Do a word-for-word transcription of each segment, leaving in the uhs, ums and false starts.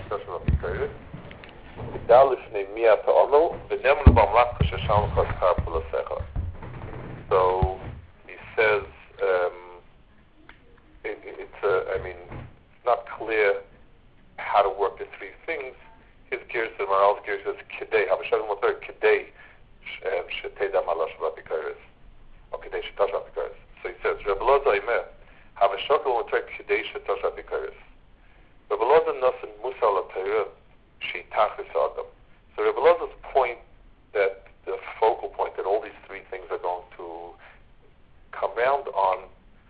Shitosh Rabbi Dalish Mia Ta'ano, the Nemun Bamlak Shasham Khaskar Pulasecha. So he says um, it, it's a, I mean, it's not clear how to work the three things. His gears, the moral's gears says Kidei, Havashadam Motor, Kidei Sheteda Malash Rabbi Kairis. Or Kidei Shitosh Rabbi Kairis. So he says, Rebbe Loza Imeh, Havashadam Motor, Kidei Shitosh Rabbi Kairis. Rebbe Loza Nosen Musa Latayra, Sheitachis Adam. So Rebbe Loza's point, that the focal point that all these three things are going to come round on,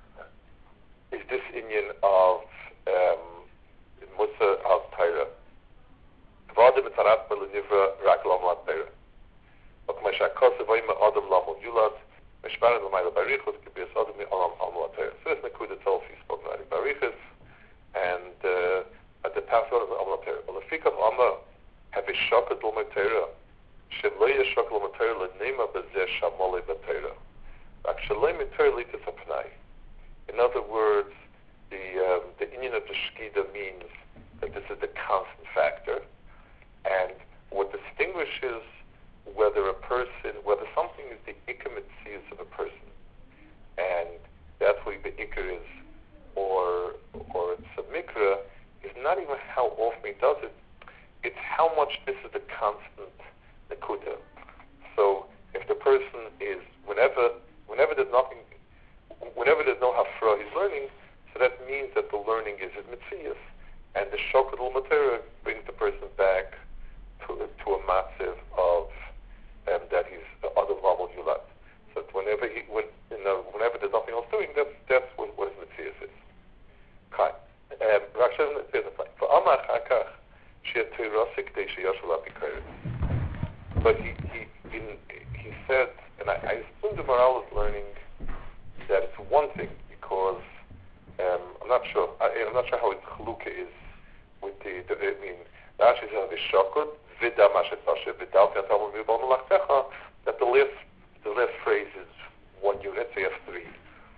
is this inyan of um, Musa al Taira. Vadim etzarat belenivra rak lam Taira. Okma shakos evoyim adam lam yulad meshpared l'mayla barichus kibiyas adam alam alam Taira. So this nekuda tells he spoke about barichus and uh, at the path of alam Taira. Well, the fikam amma have a shakad lam Taira. Sheloi yeshak lam Taira l'nema bezeh shamolei b'Taira. Rak sheloi Taira litis apnai. In other words, the um, the inyan of the shkida means that this is the constant factor, and what distinguishes whether a person, whether something is the ikar mitzias of a person, and that's what the ikar is, or or it's a mikra, is not even how often he does it. It's how much this is the constant nekuda. So if the person is whenever whenever there's nothing. Whenever there's no hafra, he's learning, so that means that the learning is his mitzias, and the shokad ul-matera brings the person back to to a massive of um, that he's other level yulat. So that whenever he, when, you know, whenever there's nothing else doing, that's that's what, what his mitzias is. Okay. Um, For Amar Chakach, she'atirasik de sheyashul apikaris. But he he in, he said, and I, I assume the moral is learning that it's one thing, because um, I'm not sure. I, I'm not sure how its chaluka is with the. the I mean, Rashi says v'shakut v'da mashet pashe v'dal v'yatam v'yibon l'achtecha. That the last the last phrase is one unit, so you have three.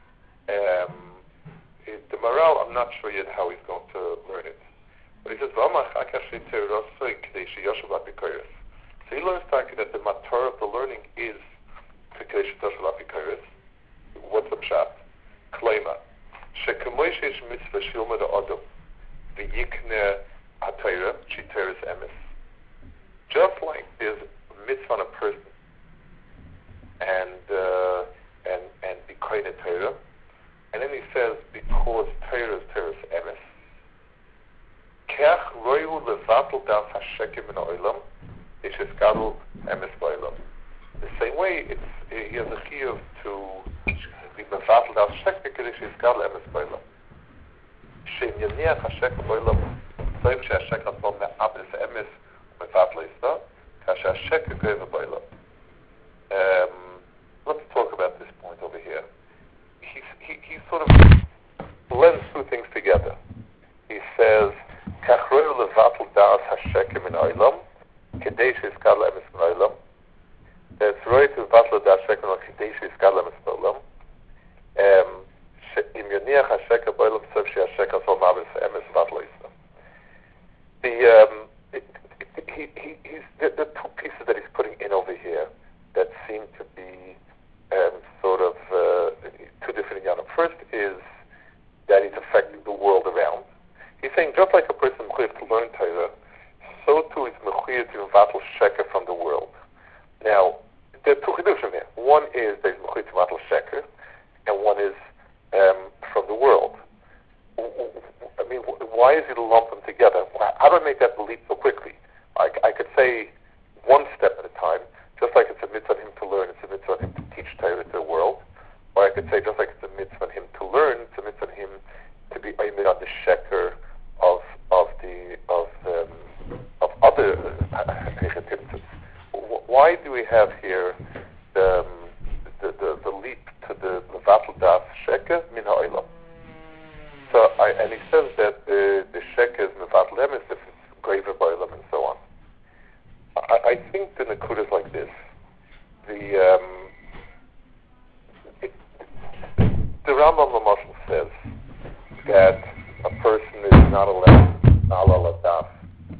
Um, it, the morale, I'm not sure yet how he's going to learn it. But he says v'amach akash terasik k'dei sheyashu b'apikoros. So he learns that the matter of the learning is to k'dei sheyashu b'apikoros. What's the pshat? Klema. Shekemoy sheish mitzvah shilma adam v'yikne hatayra chiteres emes. Just like there's a mitzvah on a person and uh, and and b'koine Torah, and then he says because Torah is Torah's emes. Kach royu levatel das hashekim min ha'olam isheskadol emes ba'olam. The same way, it's he has a chiyuv to be mevatel das sheker k'dei sheskadol emes ba'olam. Sheim yaniach hasheker ba'olam tzayv she'hasheker atzmo me'abes emes mevatel isna kasher hasheker goyve ba'olam. Um, let's talk about this point over here. He's, he he sort of blends two things together. He says kach royu levatel das hasheker min ha'olam k'dei sheskadol emes ba'olam. That's right to battle that second of Kadesh is Kalam Stolam. Um in Yoniach Hasheka Boilam Sev Shasheka so Mavis Emes Battle Islam. The um it, it, it, he he he's the, the two pieces that he's putting in over here that seem to be um sort of uh, two different yana. First is that it's affecting the world around. He's saying just like a person mechuyev to learn Torah, so too is mechuyev to battle sheker from the world. Now, there are two chidushim here. One is there's mechuyev to battle sheker, and one is um, from the world. I mean, why is he to lump them together? How do I make that leap so quickly? I, I could say one step at a time, just like it's a mitzvah on him to learn, it's a mitzvah on him to teach Torah to the world. Or I could say just like it's a mitzvah on him to learn, it's a mitzvah on him to be aimed on the sheker of of the of um, of other uh, why do we have here the um, the, the the leap to the levatel das sheker min ha'olam? So, I, and he says that the the sheker is mevatel emes if it's graver ba'olam and so on. I, I think the nakuda is like this. The um, it, the Rambam Lamashal says that a person is not allowed not allowed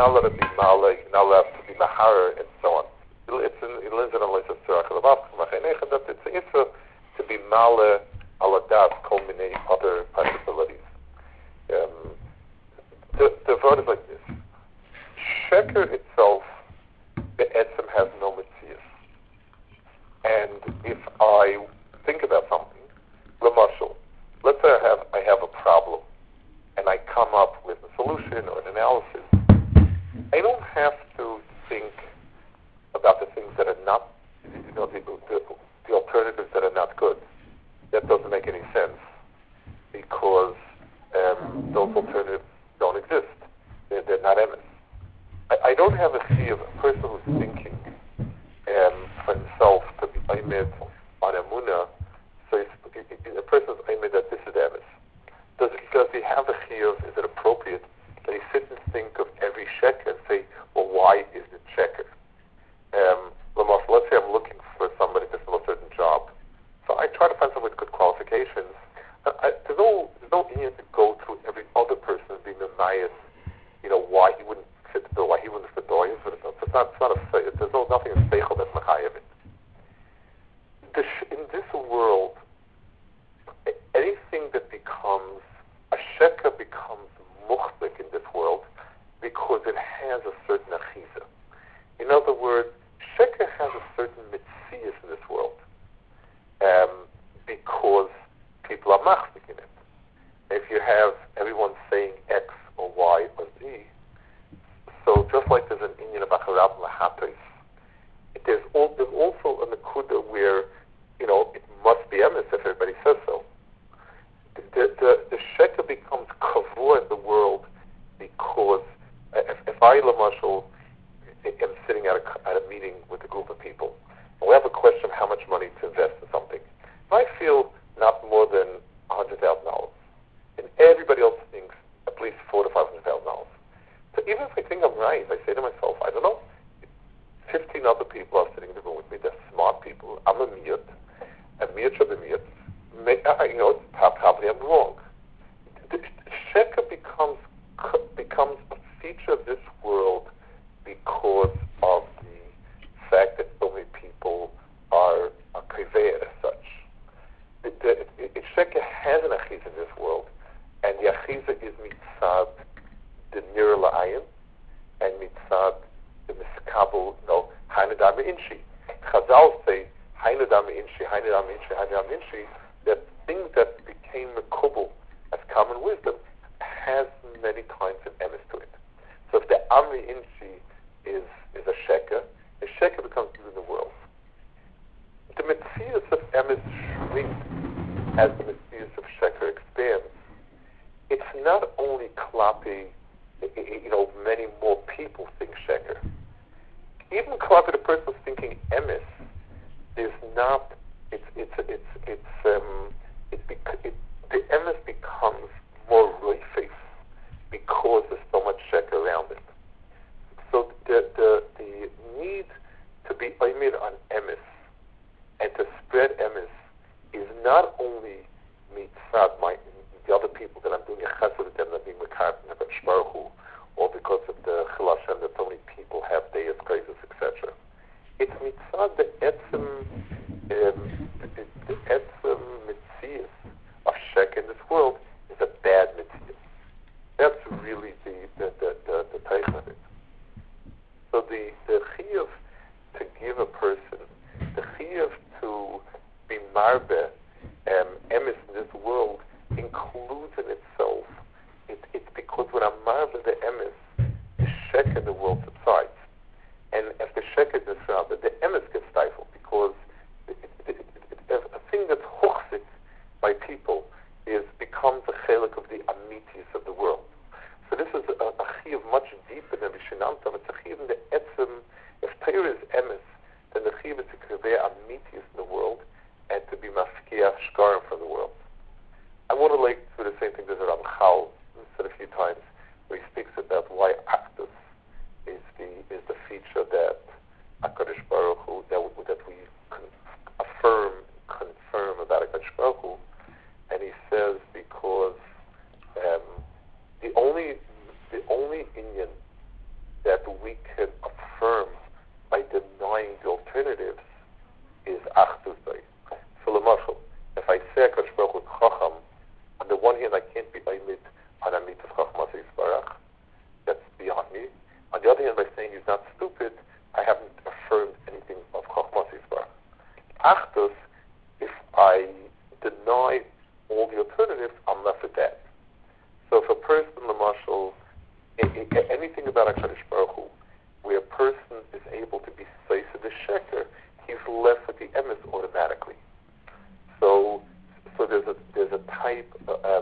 not allowed to be mala, you're not allowed to be mahara, and so on. It's in it lives in a list of tzarach levavka machanecha that it's a issa to be mala aladat kol minei other possibilities. Um, the the word is like this: sheker itself, the etzem has no mitzias. And if I think about something, l'mashal, let's say I have I have a problem, and I come up with a solution or an analysis. I don't have to think about the things that are not, you know, the, the, the alternatives that are not good. That doesn't make any sense because um, those alternatives don't exist. They're, they're not emes. I, I don't have a see of a person who's thinking um, for himself to be aimed on emunah. So a person is aimed that this is emes. Does, does he have a chiyuv? Is it appropriate that he sit and think of every sheker and say, well, why is it sheker? Um, let's say I'm looking for somebody to fill a certain job. So I try to find someone with good qualifications. I, I, there's no there's no need to go through every other person and be memayas, you know, why he wouldn't fit the bill, why he wouldn't fit the bill. It's not, it's not a, there's no, nothing in seichel that's machayev it. In this world, anything that becomes, a sheker becomes muchzik in this world because it has a certain achiza. In other words, sheker has a certain mitzias in this world um, because people are machzik in it. If you have everyone saying X or Y or Z, so just like there's an inyan of acharab lahatos, there's, al- there's also a nekuda where, you know, it must be emes if everybody says so. The, the, the sheker becomes kavua in the world because if, if I, Lamashal, am sitting at a, at a meeting with a group of people, and we have a question of how much money to invest in something, if I feel not more than one hundred thousand dollars, and everybody else thinks at least four to five hundred thousand dollars. So even if I think I'm right, I say to myself, I don't know, fifteen other people are sitting in the room with me, they're smart people, I'm a miyut, a miyut should be miyut, you know, probably I'm wrong. The sheker becomes becomes a feature of this world because of the fact that so many people are are kaveh as such. The, the, it, sheker has an achiz in this world, and the achiza is mitzad the nir la'ayin and mitzad the miskabel, no, hainadam inshi. Chazal say hainadam inshi, hainadam inshi, hainadam inshi. That things that became mekubal as common wisdom has many times an emes to it. So if the amri inshi is is a sheker, a sheker becomes in the world. The metzius of emes shrinks as the metzius of sheker expands. It's not only klapi, you know, many more people think sheker. Even klapi, the person who's thinking emes, is not. It's it's it's it's um it, bec- it the emes becomes more roifif because there's so much sheker around it. So the the the need to be oimid on emes and to spread emes is not only mitzad my the other people that I'm doing a chesed with them, that being mekar and Baruch Hu, or because of the chil Hashem that so many people have deis crisis, et cetera. It's mitzad the etzem um, the, the etzem mitzias of sheker in this world is a bad mitzias. That's really the the the the, the type of it. So the the chiyuv to give a person, the chiyuv to be marbe um, emes in this world includes in itself. It, it's because when I'm marbe the emes, the sheker in the world subsides, and if the sheker is disrupted, the emes gets stifled because it, it, it, it, it, a thing that's hochzik by people is becomes a chelik of the amitis of the world. So this is a, a chiyuv much deeper than Vishinantam. It's a chiyuv in the etzem. If Torah is emes, then the chiyuv is to create amitis in the world and to be mafkiach shkarim from the world. I want to like do the same thing that Ramchal said a few times, where he speaks about why actus is the is the feature that HaKadosh Baruch Hu, that, that we con- affirm, confirm about HaKadosh Baruch Hu, and he says because um, the only the only inyan Achdusay. So, Lamashal, if I say HaKadosh Baruch Hu Chacham, on the one hand, I can't be Oimid on a mitzvah Chachmas Yisbarach. That's beyond me. On the other hand, by saying he's not stupid, I haven't affirmed anything of Chachmas Yisbarach. Achdus, if I deny all the alternatives, I'm left with that. So if a person, Lamashal, anything about HaKadosh Baruch Hu, where a person is able to be safe to the sheker, he's left with the emes automatically. So, so there's a there's a type um,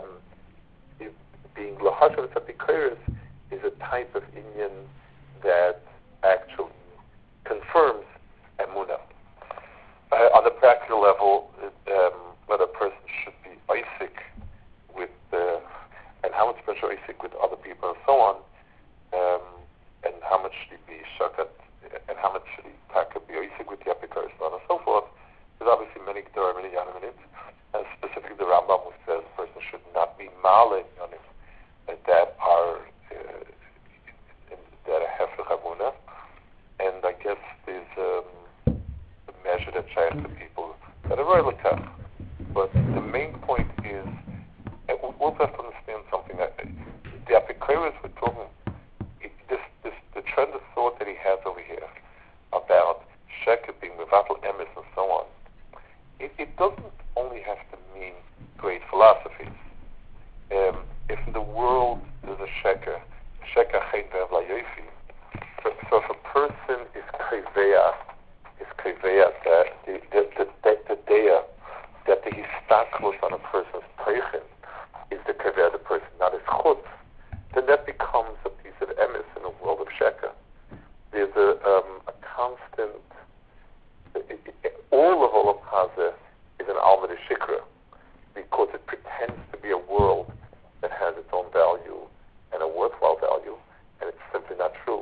being lahashav tzadikaris is a type of inyan that actually confirms emunah. Uh, on the practical level, um, whether a person should be Isaac with uh, and how much special Isaac with other people and so on. Um, and how much should he be shakat, and how much should he taka be Isaac with the Epikar, so on and so forth. There's obviously many Gedara, many Yanim in it, and specifically the Rambam who says a person should not be Male Yanim that are uh, that are Hefech Amuna, and I guess there's um, a measure that shaykh to people that are Roy Lakach. But the main point is, and we'll have to understand something, that the Epikureans we're talking, this, this, the trend of thought that he has over here about sheker being mevatel emes and so on, it, it doesn't only have to mean great philosophies. Um, if in the world there's a sheker, sheker chen ve'ev layofi, so, so if a person is kriveya, is kriveya, the the the the, the, the dea, that the histaklos on a person's teichen is the kriveya, the person, not his chutz, then that becomes a piece of emes in the world of sheker. There's a, um, a constant, it, it, all of Olam Hazeh is an alma de shikra, because it pretends to be a world that has its own value and a worthwhile value, and it's simply not true.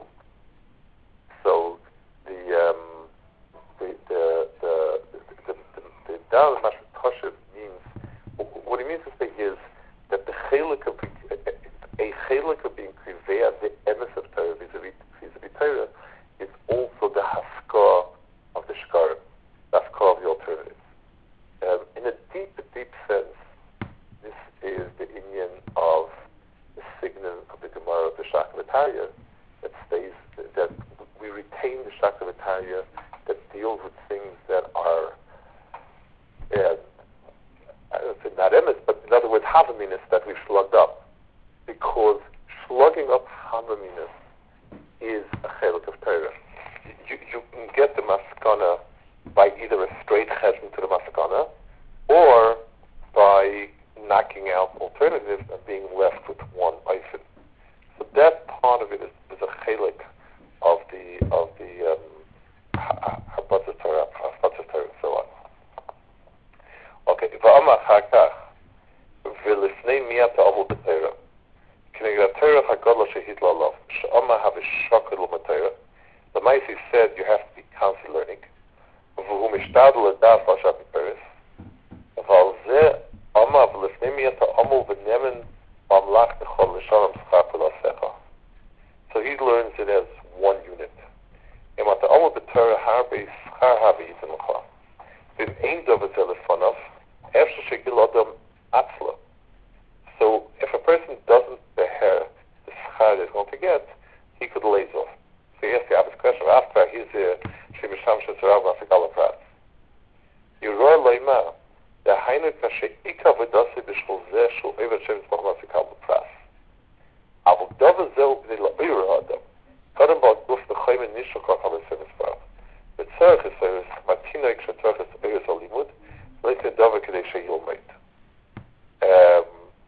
So the um, the the the the the Dal Mashal Toshev means, what he means to say is that the chelik of a chelik of being kriveya, the emes of Torah vis-a-vis Torah, is also the haskah of the shkarim, the haskah of the alternatives. Um, in a deep, deep sense, this is the inyan of the signon of the Gemara of the Shaklavataria that stays, that we retain the Shaklavataria that deals with things that are, uh, I don't say not emes, but in other words, havaminas that we've slugged up. Because slugging up havaminas is a chelik of Torah. You, you can get the maskana by either a straight cheshbon to the maskana, or by knocking out alternatives and being left with one eifin. So that part of it is, is a chelik of the of the habatzah Torah, habatzah Torah, and so on. Okay, va'amar chakach v'lifnei miyata avul b'Torah. The Maisi said you have to be constantly learning. So he learns it as one unit. So if a person doesn't bear the schar he's going to get, he could laze off. So yes, you have this question after he's here, Shemisham Shesarav Masikala Prat. Yuror Leima, the Hainu Kashe Ika Vidasi Bishul Zeh Shul Ever Shemis Masikala Prat. Abu Dava Zel Bnei La'ira Adam. Kadam Bal Guf the Chaymin Nishu Kakam Semis Prat. But Tzarech is Semis, Martina Iksha Tzarech is Eres Alimud, Leitin Dava Kadei Sheyil Meit. Um,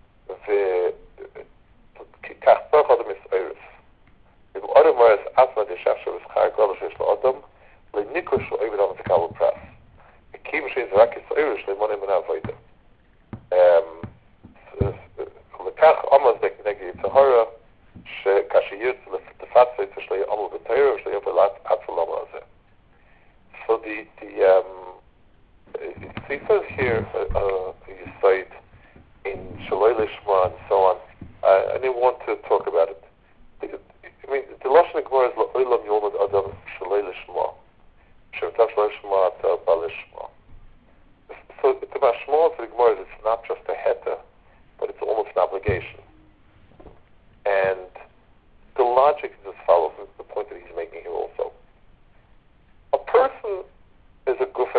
וכך צריך אדם מסערס. ובאדם מרס עצמה דשך שבשחר גדול שיש לו אדם, לניקו שהוא עבד על מתקל ופרס. וקים שיש רק מסערס למונה מן העבודה. לכך עמז נגד יצהרה, שכאשר ירצה לפצה את שלו יעמל בתאיר, ושלו יעמל עצל עמל הזה. So the, the, um, it says here, uh, uh, you cite, in Shaloi Lishma and so on, uh, I didn't want to talk about it. I mean, the Lashon Gemara is La'olam Yomad Adam Shaloi Lishma. Shematav Shaloi Lishma Ata Ba Lishma.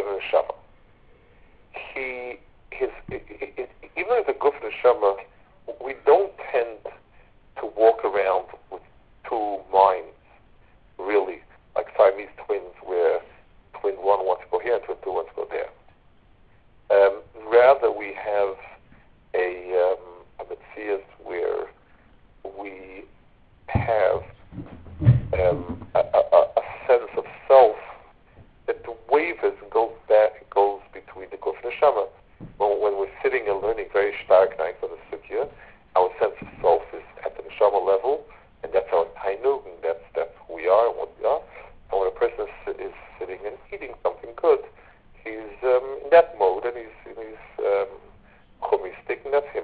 and neshama. He, his, it, it, it, even as a guf and neshama, we don't tend to walk around with two minds, really, like Siamese twins, where twin one wants to go here and twin two wants to go there. Um, rather, we have a, um, a metzias where we have um, a, a, a sense of self that wavers and goes back, goes between the guf and neshama. When, when we're sitting and learning very stark nights on the sugya, our sense of self is at the neshama level, and that's our tainug, and that's that's who we are and what we are. And when a person is, is sitting and eating something good, he's um, in that mode, and he's he's um, chumistic, and that's him.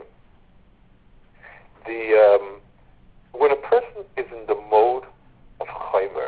The um, when a person is in the mode of chaimer,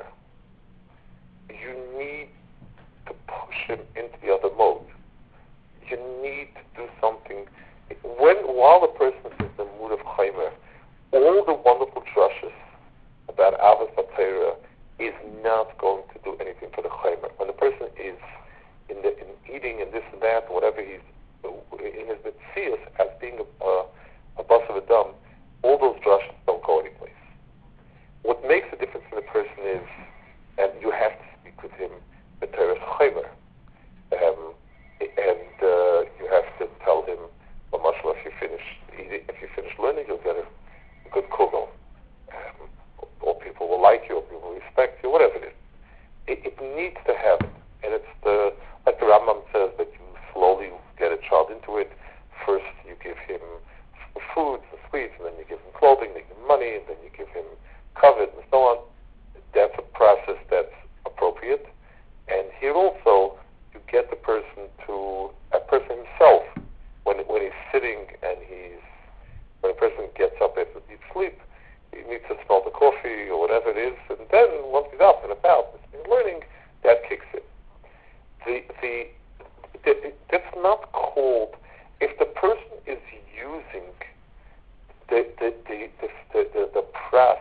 you need to push him into the other mode. You need to do something. When while the person is in the mood of chaimer, all the wonderful drushes about Avos Batera is not going to do anything for the chaimer. When the person is in the in eating and this and that, whatever he's in his metzias as being a, a, a bus of a dumb, all those drushes don't go anyplace. What makes a difference in the person is, and you have to speak with him, B'teres chaimer, um, and uh, you have to tell him, well, mashallah, if you finish eating, if you finish learning, you'll get a, a good kugel. Um, or people will like you, or people will respect you, whatever it is. It, it needs to happen, and it's the like the Rambam says that you slowly get a child into it. First, you give him f- foods and sweets, and then you give him clothing, then you give him money, and then you give him covet, and so on. That's a process that's appropriate. And here also, you get the person to a person himself when when he's sitting and he's when a person gets up after deep sleep, he needs to smell the coffee or whatever it is, and then once he's up and about and learning, that kicks in. The, the, the, that's not called, if the person is using the the the the, the, the, the press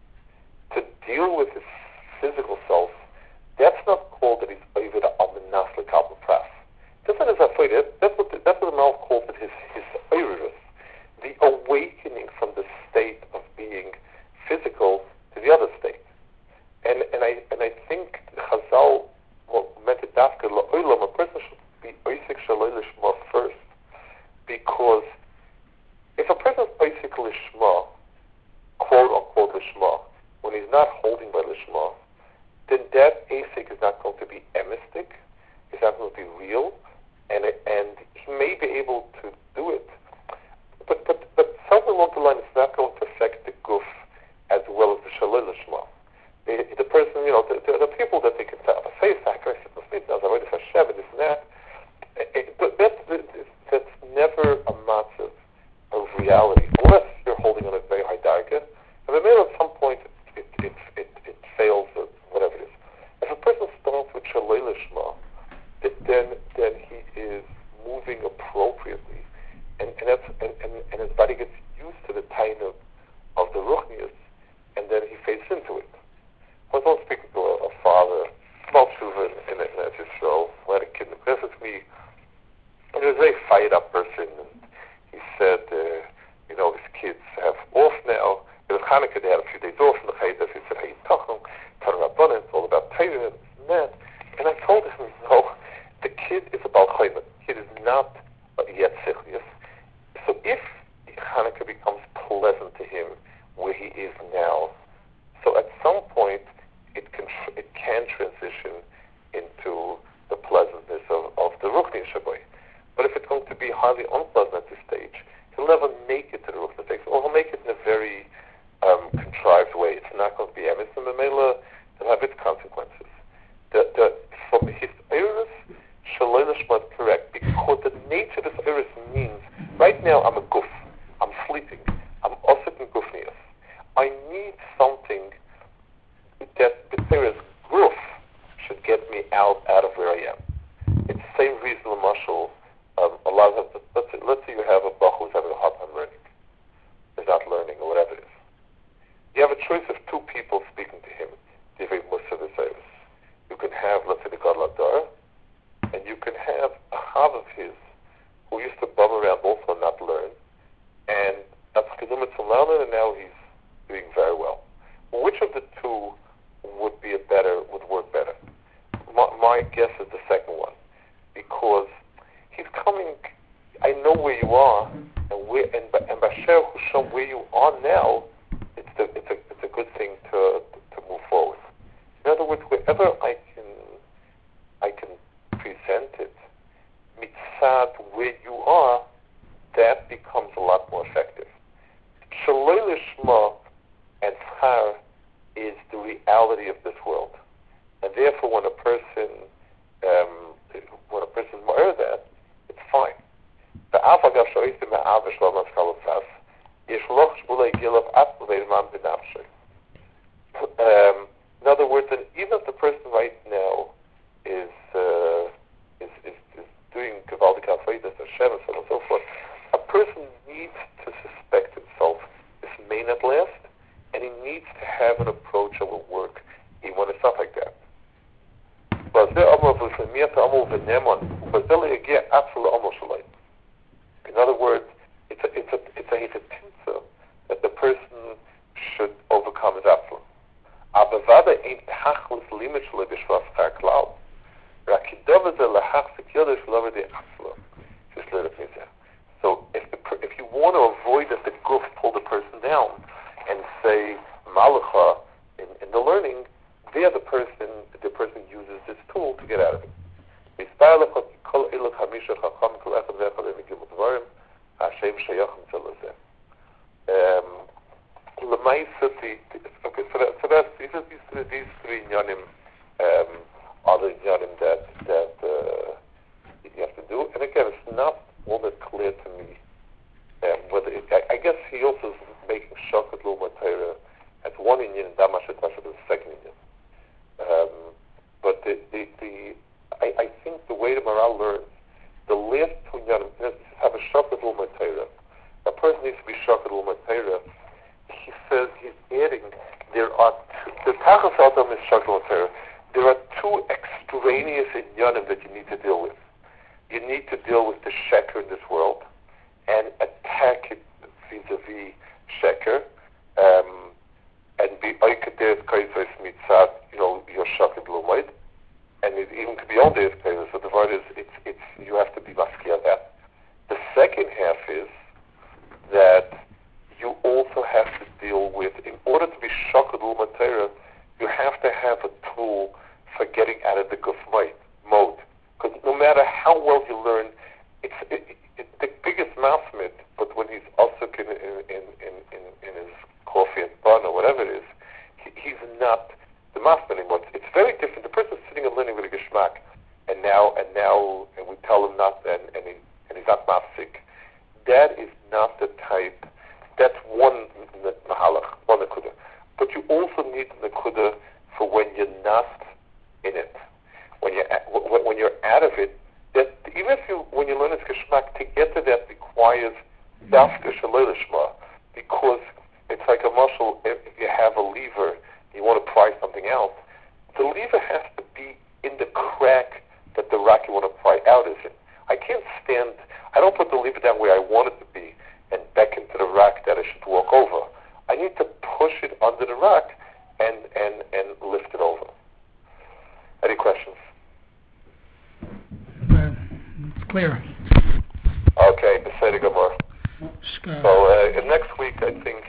to deal with his physical self, that's not called that he's over the almanaslik al press. That's not his afraid. That's what the, that's what the Malach calls it, his his iris, the awakening from the state of being physical to the other state. And and I and I think Chazal well, meant it dafka la'olam, a person should be oisik shaloi lishma first, because if a person is oisik lishma, quote unquote lishma, when he's not holding by lishma, then that asik is not going to be emistic, it's not going to be real, and it, and he may be able to do it, but but but somewhere along the line, it's not going to affect the guf as well as the shaloi lishma. The, the person, you know, the, the, the people that they can set up a face sacrifice, that's already Hashem and this and that. It, but that's, that's never a matzah of reality, unless you're holding on a very high darga. And maybe at some point it it, it, it, it fails, or whatever it is. If a person starts with shalei lishma, then then he is moving appropriately, and and that's and, and, and his body gets used to the time of, of the ruchnius, and then he fades into it. I was also speaking to a, a father about Shuvah in a show, who had a kid in the class with me, and he was a very fired up person, and he said, uh, you know, his kids have off now. It was Hanukkah, they had a few days off in the Chaydas. He said, hey, Tachum, Torah Rabbanan, it's all about Torah and this and that. And I told him, no, the kid is about Chayim. The kid is not yet Sichlius. So if Hanukkah becomes pleasant to him where he is now, so at some point, it can it can transition into the pleasantness of, of the Ruchni Shabbai. But if it's going to be highly unpleasant at this stage, he'll never make it to the Ruchni stage, or he'll make it in a very um, contrived way. It's not going to be emes, and the Mela will have its consequences. The, the, from his iris, Shaloi Lishma is correct, because the nature of his iris means, right now I'm a guf, I'm sleeping, I'm osik and gufnias. I need something that the Torah's growth should get me out, out of where I am. It's the same reason, the mashal, um, a lot of, let's say, let's say you have a bach who's having a hard time learning, is not learning, or whatever it is. You have a choice of two people speaking to him, Divrei Musa v'Zayus. You can have, let's say, the Gadol Hadar, and you can might have a half of his who used to bum around also and not learn, and that's genommen to learn, and now he's doing very well. Which of the two would be a better, would work better? My, my guess is the second one, because he's coming. I know where you are, and where, and and Basher Husham, where you are now, it's the, it's a it's a good thing to to move forward. In other words, wherever I can I can present it, mitzad where you are, that becomes a lot more effective. Shaloi lishma and schar is the reality of this world, and therefore, when a person um, when a person admires that, it's fine. The afagav shoyistim ha'av shlom askalasas yishloch shbulei gilav atmulei man b'nafshay. In other words, and even if the person right now is uh, is, is is doing Gavaldik Avodas Hashem and so on and so forth, a person needs to suspect himself this may not last, and he needs to have an approach that will work even when it's not like that. In other words, it's a it's a it's a it's a tinsa that the person should overcome his absolute. Abavada ain't tachlis limit shlo b'shvas klal. So if the, if you want to avoid that the guf pull the person down and say malacha in, in the learning, there the person the person uses this tool to get out of it. Um, okay, so, that, so that's these are these three, these three nyanim um, are the nyanim that that uh, you have to do. And again, it's not all that clear to me um, whether it, I, I guess he also is making shakat lo matayra as one inyan and damashet mashet as the second inyan. Um, but the the, the I, I think the way the Maral learns the last two nyanim have a shakat lo matayra. A person needs to be shakat lo matayra. He says he's adding, there are two, the Tachas Adam is Shakal Torah. There are two extraneous inyanim that you need to deal with. You need to deal with the sheker in this world and attack it vis-a-vis sheker, um, and be oikadev kaisves mitzad, you know, your shakad lumaid, and it even could be on dev kaisves. So the word is, it's, it's, you have to be maskia that. The second half is that you also have to deal with, in order to be shakad l'matera, you have to have a tool for getting out of the guf mode. Because no matter how well you learn, it's it, it, the biggest mouthmit, but when he's also in, in, in, in, in his coffee and bun or whatever it is, he, he's not the mouthmit anymore. It's, it's very different. The person's sitting and learning with a geschmack, and now, and now, and we tell him not, and, and, he, and he's not mafsik. That is not the type. That's one mahalach, one nakuda. But you also need the nakuda for when you're not in it, when you're when you're out of it. That even if you when you learn its geschmack, to get to that requires dafka shalei lishma, because it's like a muscle. If you have a lever, you want to pry something out. The lever has to be in the crack that the rock you want to pry out is in. I can't stand. I don't put the lever down where I want it to be and beckon to the rock that I should walk over. I need to push it under the rock and, and, and lift it over. Any questions? Uh, it's clear. Okay, Beseder Gemara. So uh, next week, I think